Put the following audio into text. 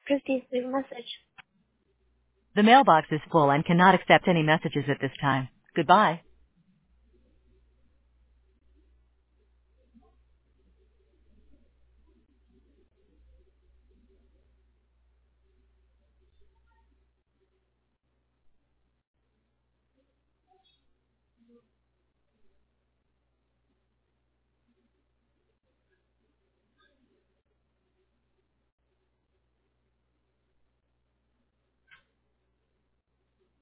Proceed with message. The mailbox is full and cannot accept any messages at this time. Goodbye.